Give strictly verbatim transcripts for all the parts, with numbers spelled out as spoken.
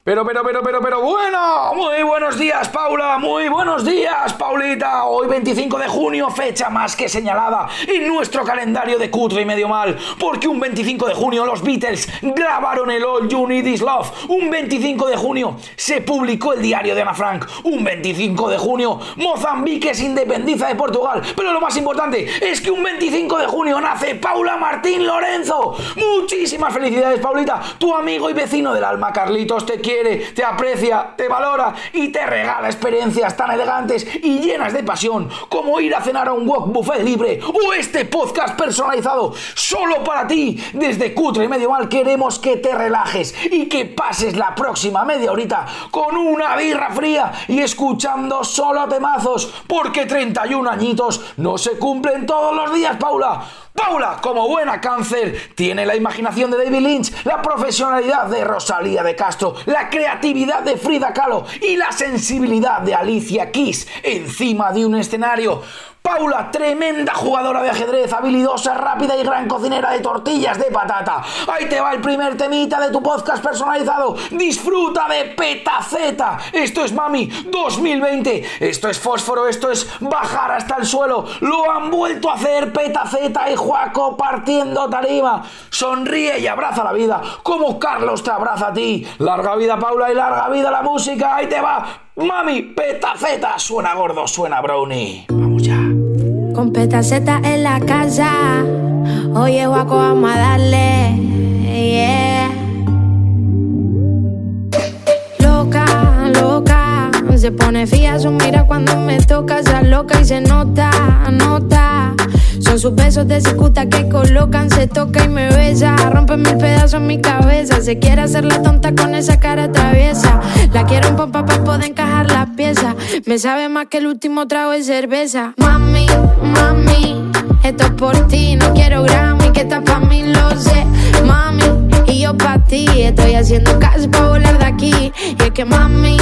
Pero, pero, pero, pero, pero, bueno, muy buenos días, Paula, muy buenos días, Paulita. Hoy veinticinco de junio, fecha más que señalada en nuestro calendario de Cutre y Medio Mal, porque un veinticinco de junio los Beatles grabaron el All You Need Is Love, un veinticinco de junio se publicó el diario de Ana Frank, un veinticinco de junio Mozambique se independiza de Portugal, pero lo más importante es que un veinticinco de junio nace Paula Martín Lorenzo. Muchísimas felicidades, Paulita, tu amigo y vecino del alma Carlitos te quiere, te aprecia, te valora y te regala experiencias tan elegantes y llenas de pasión como ir a cenar a un wok buffet libre o este podcast personalizado solo para ti. Desde Cutre y Medio Mal queremos que te relajes y que pases la próxima media horita con una birra fría y escuchando solo temazos, porque treinta y un añitos no se cumplen todos los días, Paula. Paula, como buena cáncer, tiene la imaginación de David Lynch, la profesionalidad de Rosalía de Castro, la creatividad de Frida Kahlo y la sensibilidad de Alicia Keys encima de un escenario. Paula, tremenda jugadora de ajedrez, habilidosa, rápida y gran cocinera de tortillas de patata. Ahí te va el primer temita de tu podcast personalizado. Disfruta de Petaceta. Esto es Mami dos mil veinte. Esto es Fósforo, esto es bajar hasta el suelo. Lo han vuelto a hacer Petaceta y Juaco partiendo tarima. Sonríe y abraza la vida como Carlos te abraza a ti. Larga vida, Paula, y larga vida la música. Ahí te va Mami Petaceta. Suena gordo, suena brownie. Vamos ya. Con Petaceta en la casa, oye Juaco, vamos a darle, yeah. Loca, loca, se pone fía su mira cuando me toca, se loca y se nota, nota. Son sus besos de cicuta que colocan, se toca y me besa, rompe mil pedazos en mi cabeza. Se quiere hacer la tonta con esa cara traviesa. La quiero en pompa para poder encajar las piezas. Me sabe más que el último trago de cerveza. Mami, mami, esto es por ti. No quiero Grammy, que estás pa' mí, lo sé. Mami, y yo pa' ti. Estoy haciendo caso pa' volar de aquí. Y es que mami,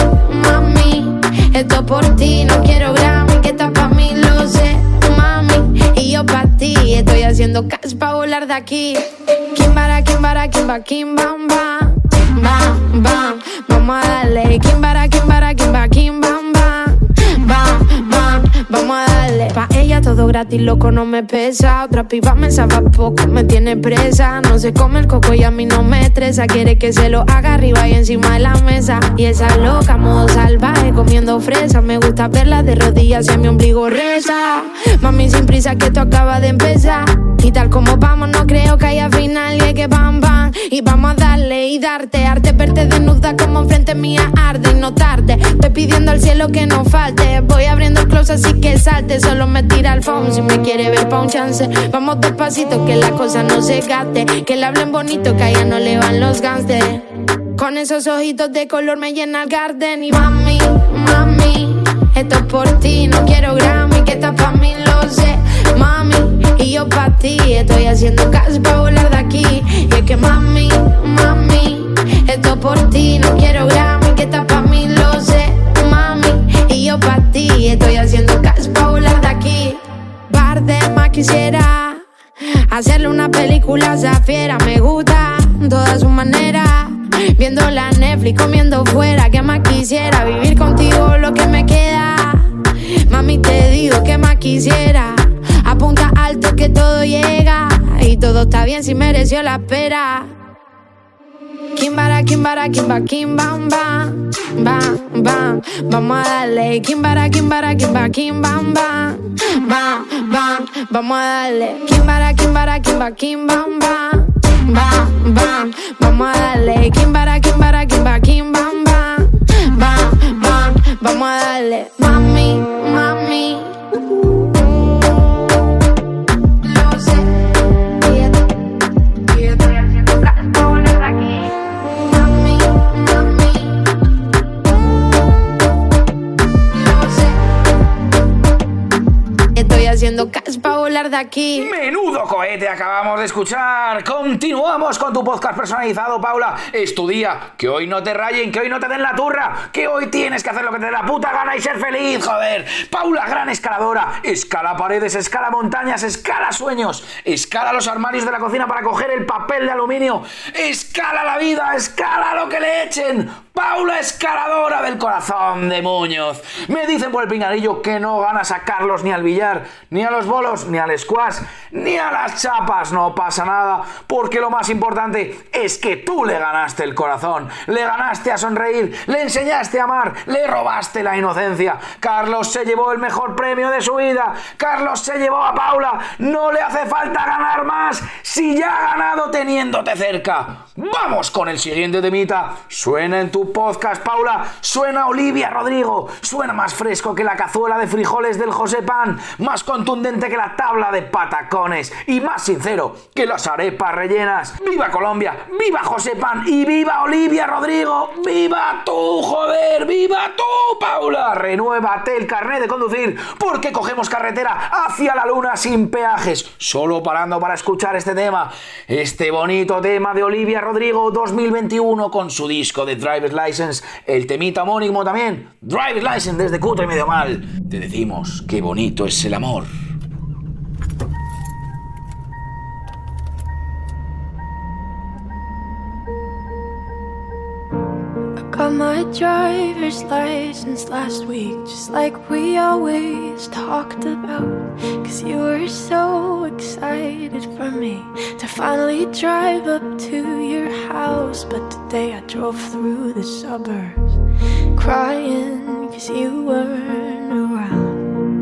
mami, esto es por ti. No quiero Grammy, que estás pa' mí, lo sé. Mami, y yo pa' ti. Estoy haciendo caso pa' volar de aquí. Kimbara, kimbara, kimba, kim, bam, bam. Bam, bam, vamos a darle. Kimbara, kimbara, kimba, kim, bam, bam. Bam, bam, vamos a darle. Pa' ella todo gratis, loco, no me pesa. Otra piba me sabe poco, me tiene presa. No se come el coco y a mí no me estresa. Quiere que se lo haga arriba y encima de la mesa. Y esa loca, modo salvaje, comiendo fresa. Me gusta verla de rodillas y mi ombligo reza. Mami, sin prisa que esto acaba de empezar. Y tal como vamos, no creo que haya final. Y es que bam, bam, y vamos a darle y darte. Arte verte desnuda como enfrente mía arde y no tarde. Estoy pidiendo al cielo que no falte. Voy abriendo el close así que salte. Solo me tira el phone si me quiere ver pa' un chance. Vamos despacito que la cosa no se gaste. Que le hablen bonito que a ella no le van los gangsters. Con esos ojitos de color me llena el garden. Y mami, mami, esto es por ti. No quiero Grammy, que estás pa' mí, lo sé. Mami, y yo pa' ti. Estoy haciendo caso pa' volar de aquí. Y es que mami, mami, esto es por ti. No quiero Grammy, que estás pa' mí, lo sé. Mami, y yo pa' ti. Estoy haciendo caso pa' volar de aquí. Bardema quisiera hacerle una película a esa fiera. Me gusta toda su manera. Viendo la Netflix, comiendo fuera. ¿Qué más quisiera? Vivir contigo lo que me queda. Mami, te digo que más quisiera. Apunta alto que todo llega. Y todo está bien si mereció la espera. Kimbara, kimbara, kimba, kim, bam, bam. Bam, bam, vamos a darle. Kimbara, kimbara, kimba, kim, bam, bam. Bam, bam, vamos a darle. Kimbara, kimbara, kimba, kim, bam, bam. Bam, bam, vamos a darle. Kimbara, kimbara, kimba, kim, bam, bam. Bam, bam, vamos a darle. Mami, mami, lo sé. Y estoy haciendo plan pa' volar de aquí. Mami, mami, lo sé. Estoy haciendo caso pa' volar de aquí. Menudo cohete acabamos de escuchar. Continuamos con tu podcast personalizado, Paula. Es tu día. Que hoy no te rayen, que hoy no te den la turra, que hoy tienes que hacer lo que te dé la puta gana y ser feliz, joder. Paula, gran escaladora. Escala paredes, escala montañas, escala sueños. Escala los armarios de la cocina para coger el papel de aluminio. Escala la vida, escala lo que le echen. Paula Escaladora del corazón de Muñoz. Me dicen por el pinganillo que no ganas a Carlos ni al billar, ni a los bolos, ni al squash, ni a las chapas. No pasa nada, porque lo más importante es que tú le ganaste el corazón, le ganaste a sonreír, le enseñaste a amar, le robaste la inocencia. Carlos se llevó el mejor premio de su vida. Carlos se llevó a Paula. No le hace falta ganar más si ya ha ganado teniéndote cerca. Vamos con el siguiente temita. Suena en tu podcast, Paula. Suena Olivia Rodrigo. Suena más fresco que la cazuela de frijoles del José Pan, más contundente que la tabla de patacones y más sincero que las arepas rellenas. ¡Viva Colombia! ¡Viva José Pan! ¡Y viva Olivia Rodrigo! ¡Viva tú, joder! ¡Viva tú, Paula! Renuévate el carnet de conducir, porque cogemos carretera hacia la luna sin peajes, solo parando para escuchar este tema, este bonito tema de Olivia Rodrigo dos mil veintiuno con su disco de Driver's License, el temita homónimo también, Driver's License desde Cutre y Medio Mal. Te decimos qué bonito es el amor. Got my driver's license last week, just like we always talked about. Cause you were so excited for me to finally drive up to your house. But today I drove through the suburbs crying cause you weren't around.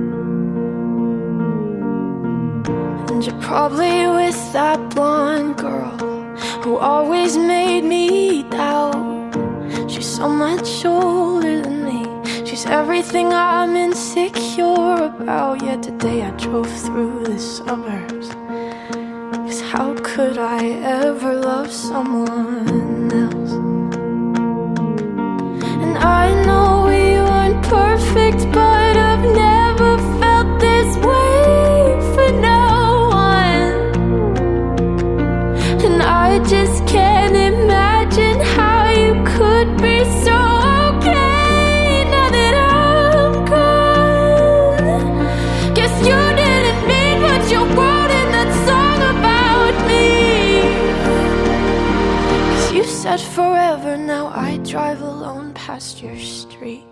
And you're probably with that blonde girl who always made me doubt. She's so much older than me. She's everything I'm insecure about. Yet today I drove through the suburbs. Cause how could I ever love someone else? And I know we weren't perfect, but I've never felt this way for no one. And I just can't imagine how you could be so okay now that I'm gone. Guess you didn't mean what you wrote in that song about me. Cause you said forever, now I drive alone past your street.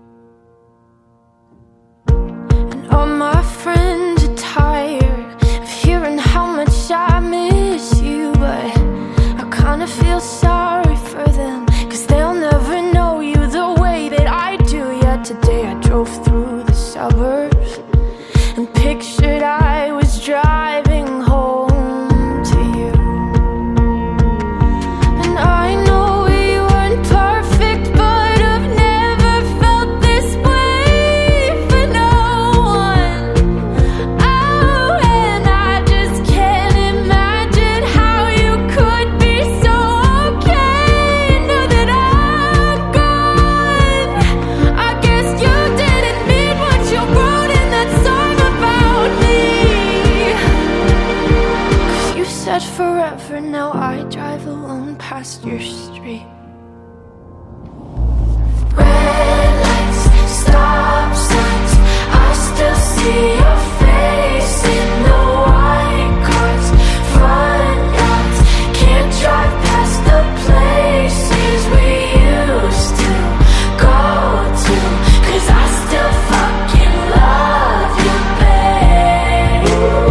And all my friends are tired of hearing how much I miss you, but I kinda feel sorry for them, cause they'll never know you the way that I do. Yet today I drove through the suburbs and pictured I was driving home to you. And I know we weren't perfect, but I've never felt this way for no one. Oh, and I just can't imagine how you could be so okay now that I'm gone. I guess you didn't mean what you wrote in that song about me. Cause you said forever, now I drive alone past your street. Red lights, stop signs, I still see your face in the white cars, front yards. Can't drive past the places we used to go to, cause I still fucking love you, babe.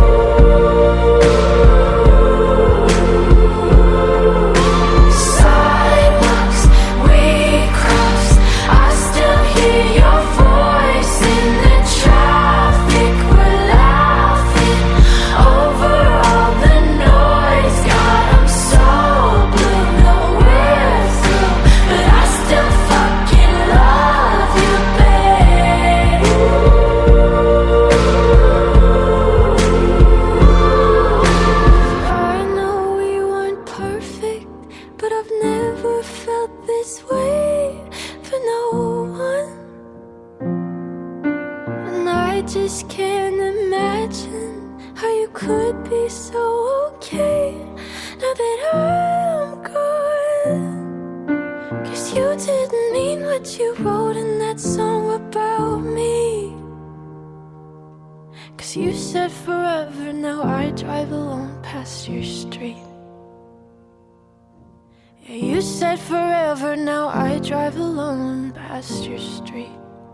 Sidewalks we crossed, I still hear your voice in the traffic. We're laughing over all the noise. God, I'm so blue, no we're through, but I still fucking love you, babe. I know we weren't perfect, but I've never felt this way for no one. And I just can't imagine how you could be so okay now that I'm gone. Cause you didn't mean what you wrote in that song about me. Cause you said forever, now I drive alone past your street. You said forever, now I drive alone past your street.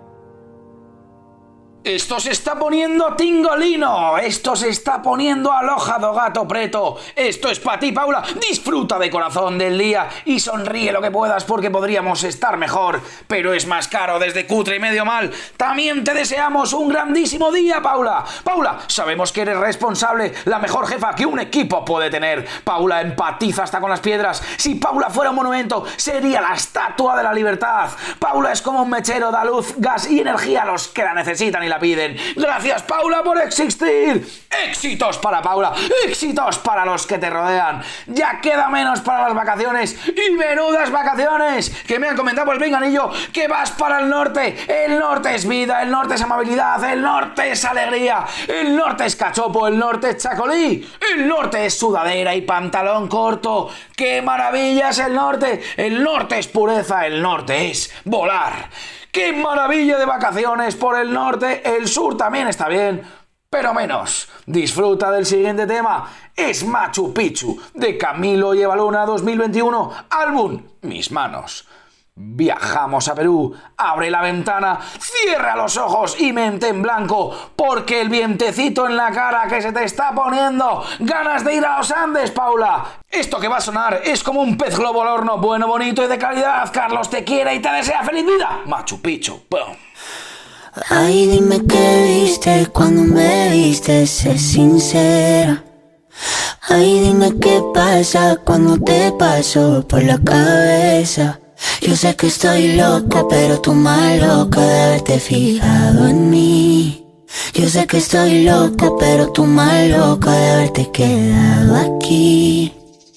Esto se está poniendo tingolino, esto se está poniendo alojado gato preto, esto es para ti, Paula. Disfruta de corazón del día y sonríe lo que puedas porque podríamos estar mejor, pero es más caro desde Cutre y Medio Mal. También te deseamos un grandísimo día, Paula. Paula, sabemos que eres responsable, la mejor jefa que un equipo puede tener. Paula empatiza hasta con las piedras. Si Paula fuera un monumento, sería la Estatua de la Libertad. Paula es como un mechero, da luz, gas y energía a los que la necesitan y la piden. Gracias, Paula, por existir. Éxitos para Paula, éxitos para los que te rodean. Ya queda menos para las vacaciones y menudas vacaciones que me han comentado por el pinganillo que vas para el norte. El norte es vida, el norte es amabilidad, el norte es alegría, el norte es cachopo, el norte es chacolí, el norte es sudadera y pantalón corto. ¡Qué maravilla es el norte! El norte es pureza, el norte es volar. ¡Qué maravilla de vacaciones por el norte! El sur también está bien, pero menos. Disfruta del siguiente tema. Es Machu Picchu, de Camilo y Eva Luna dos mil veintiuno, álbum Mis Manos. Viajamos a Perú, abre la ventana, cierra los ojos y mente en blanco, porque el vientecito en la cara que se te está poniendo, ganas de ir a los Andes, Paula. Esto que va a sonar es como un pez globo al horno, bueno, bonito y de calidad. Carlos te quiere y te desea feliz vida. Machu Picchu, boom. Ay, dime qué viste cuando me viste, sé sincera. Ay, dime qué pasa cuando te paso por la cabeza. Yo sé que estoy loca, pero tú más loca de haberte fijado en mí. Yo sé que estoy loca, pero tú más loca de haberte quedado aquí.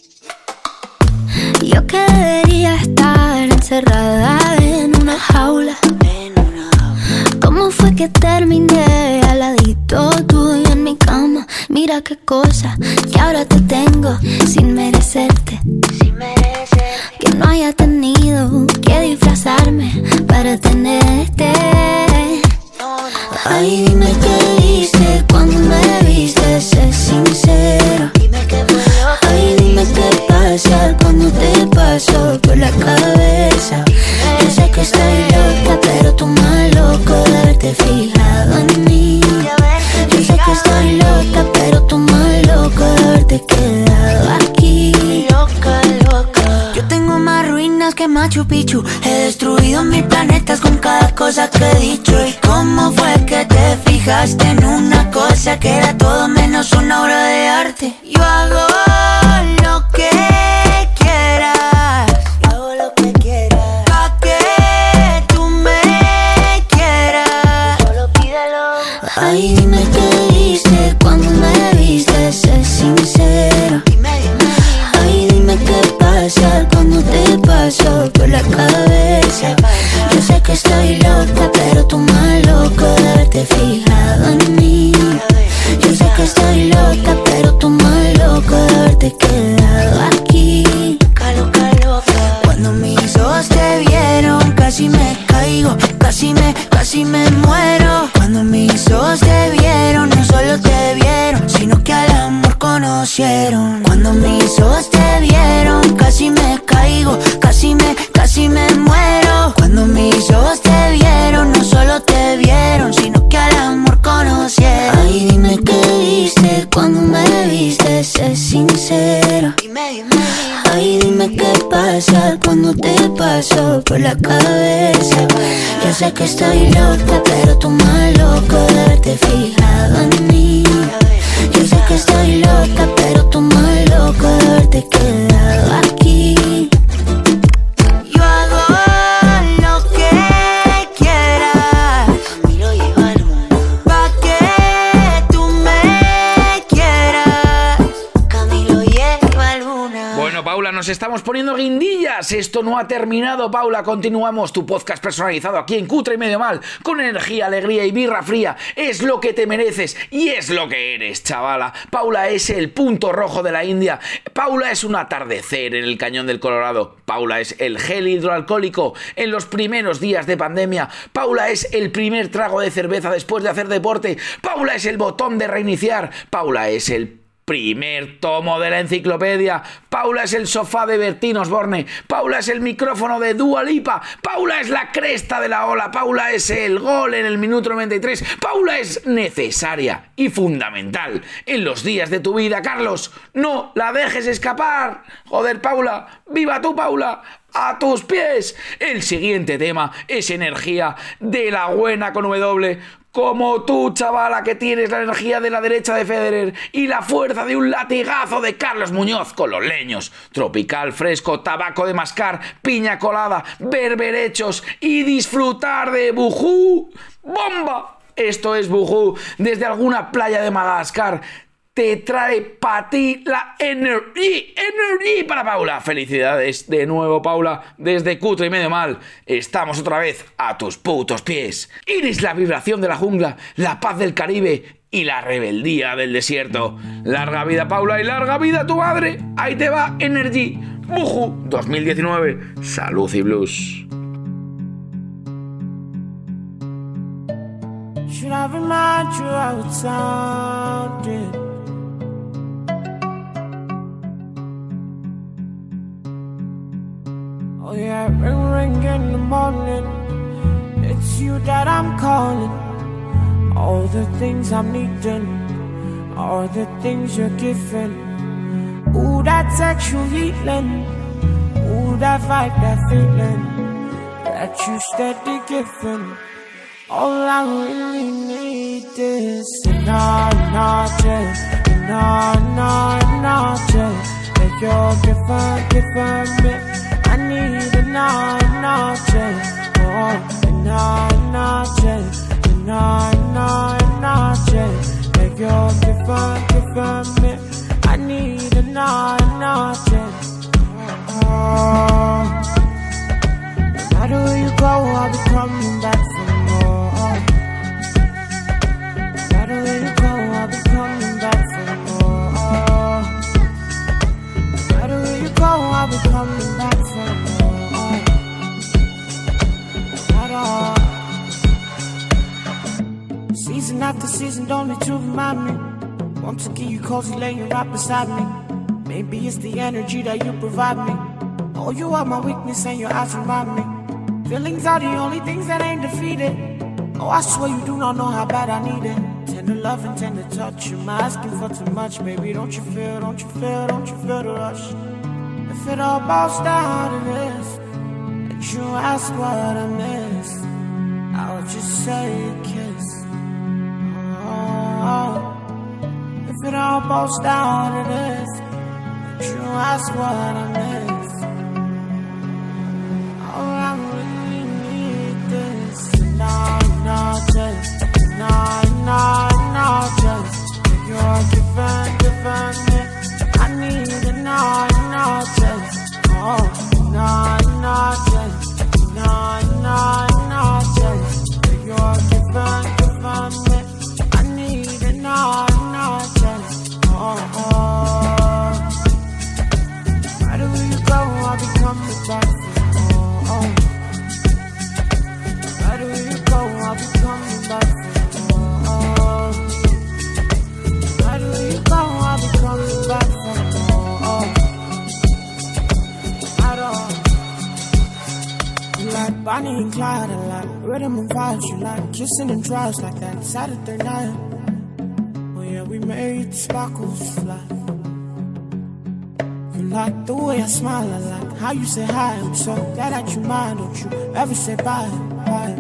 Yo que debería estar encerrada en una jaula. ¿Cómo fue que terminé al ladito tuyo en mi cama? Mira qué cosa que ahora te tengo sin merecerte. Sin merecer. Que no haya tenido que disfrazarme para tenerte. No, no. Ay, dime qué viste cuando me viste, sé sincera. Dime qué fue lo que Ay, dime qué pasa cuando te paso por la cabeza. Yo sé que estoy loca, pero tú más loca de haberte fijado en mí. Yo sé que estoy loca, pero tú más loca de haberte quedado aquí. loca, loca. Yo tengo más ruinas que Machu Picchu. He destruido mil planetas con cada cosa que he dicho. ¿Y cómo fue que te fijaste en una cosa que era todo menos una obra de arte? Yo hago lo que quieras. Yo hago lo que quieras. Pa' que tú me quieras. Solo pídelo. Ay, dime qué viste cuando me viste, sé sincera. Dime, dime. Ay, dime qué pasa cuando te paso por la cabeza. Yo sé que estoy loca, pero tú más loca de haberte fijado en mí. Yo sé que estoy loca, pero tú más loca de haberte quedado aquí. Loca, loca, loca. Cuando mis ojos te vieron, casi me caigo, casi me, casi me muero. Cuando mis ojos te vieron, no solo te vieron, sino que al amor conocieron. Cuando mis ojos te vieron, casi me caigo, casi me, casi me muero. Cuando mis ojos te vieron, no solo te vieron, sino que al amor conocieron. Ay, dime qué viste cuando me viste, sé sincera. Dime, dime, dime. Ay, dime qué pasa cuando te paso por la cabeza. Yo sé que estoy loca, pero tú más loca de haberte fijado en mí. Yo sé que estoy loca, pero tú más loca de haberte quedado aquí. Yo hago lo que quieras. Camilo y Eva Luna. Pa' que tú me quieras. Camilo y Eva Luna. Bueno, Paula, nos estamos poniendo guindillas. Esto no ha terminado, Paula. Continuamos tu podcast personalizado aquí en Cutre y Medio Mal, con energía, alegría y birra fría. Es lo que te mereces y es lo que eres, chavala. Paula es el punto rojo de la India. Paula es un atardecer en el cañón del Colorado. Paula es el gel hidroalcohólico en los primeros días de pandemia. Paula es el primer trago de cerveza después de hacer deporte. Paula es el botón de reiniciar. Paula es el primer tomo de la enciclopedia. Paula es el sofá de Bertín Osborne. Paula es el micrófono de Dua Lipa. Paula es la cresta de la ola. Paula es el gol en el minuto noventa y tres. Paula es necesaria y fundamental en los días de tu vida, Carlos. No la dejes escapar. Joder, Paula. ¡Viva tú, Paula! ¡A tus pies! El siguiente tema es energía de la buena con W. Como tú, chavala, que tienes la energía de la derecha de Federer y la fuerza de un latigazo de Carlos Muñoz con los leños. Tropical, fresco, tabaco de mascar, piña colada, berberechos y disfrutar de bujú. ¡Bomba! Esto es bujú desde alguna playa de Madagascar. Te trae para ti la energía, energía para Paula. Felicidades de nuevo, Paula, desde Cutre y Medio Mal. Estamos otra vez a tus putos pies. Eres la vibración de la jungla, la paz del Caribe y la rebeldía del desierto. Larga vida, Paula, y larga vida tu madre. Ahí te va Energy Buju dos mil diecinueve. Salud y blues. Should I remind you how it sounded? Oh yeah, ring ring in the morning. It's you that I'm calling. All the things I'm needing, all the things you're giving. Ooh, that sexual healing. Ooh, that vibe, that feeling that you steady giving. All I really need is an noche, no, no, noche. That you're giving, giving me. I need a noche, oh, a noche, a noche. That you're giving, giving me. I need a noche. Oh, no matter where you go, I'll be coming back for more. No matter where you go, I'll be coming back for more. No matter where you go, I'll be coming back for more. At all. Season after season, don't need to remind me. Want to get you cozy, laying right beside me. Maybe it's the energy that you provide me. Oh, you are my weakness and your eyes remind me. Feelings are the only things that ain't defeated. Oh, I swear you do not know how bad I need it. Tender love and tender touch. Am I asking for too much, baby? Don't you feel, don't you feel, don't you feel the rush? If it all boils down to this, and you ask what I miss, I'll just say a kiss. Oh, if it all boils down to this, and you ask what I miss, all I really need is no, no, just no, no, no, just you're giving, giving me. I need a no, no, just oh, no, no, just no, no, no, just you're giving, giving me. I need a no, no, just oh, oh. Right where you go, I'll be coming back for more. Right where you go, I'll be coming back for more. Right where you go, I'll be coming back for more. At all. You like Bonnie and Clyde, I like rhythm and vibes. You like kissing and drives like that Saturday night. Oh yeah, we made sparkles fly. You like the way I smile, I like how you say hi. I'm so glad that you mind, don't you ever say bye, bye.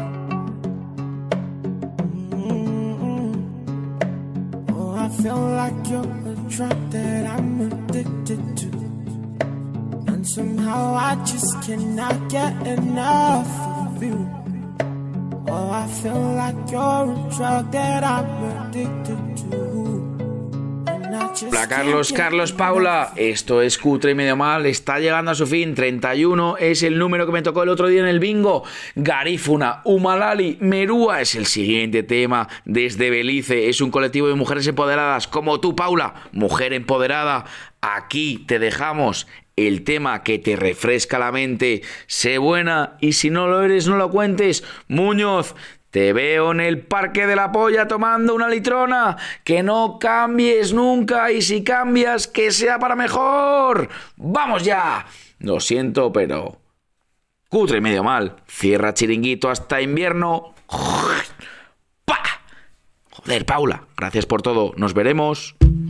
Mm-hmm. Oh, I feel like you're a drug that I'm addicted to, and somehow I just cannot get enough of you. Oh, I feel like you're a drug that I'm addicted to. Hola Carlos, Carlos Paula, esto es Cutre y Medio Mal, está llegando a su fin, treinta y uno es el número que me tocó el otro día en el bingo. Garífuna, Humalali, Merúa es el siguiente tema desde Belice, es un colectivo de mujeres empoderadas como tú, Paula, mujer empoderada. Aquí te dejamos el tema que te refresca la mente. Sé buena y si no lo eres no lo cuentes. Muñoz, Te veo en el Parque de la Polla tomando una litrona. Que no cambies nunca y si cambias, que sea para mejor. ¡Vamos ya! Lo siento, pero... Cutre y medio mal. Cierra chiringuito hasta invierno. ¡Pah! Joder, Paula, gracias por todo. Nos veremos.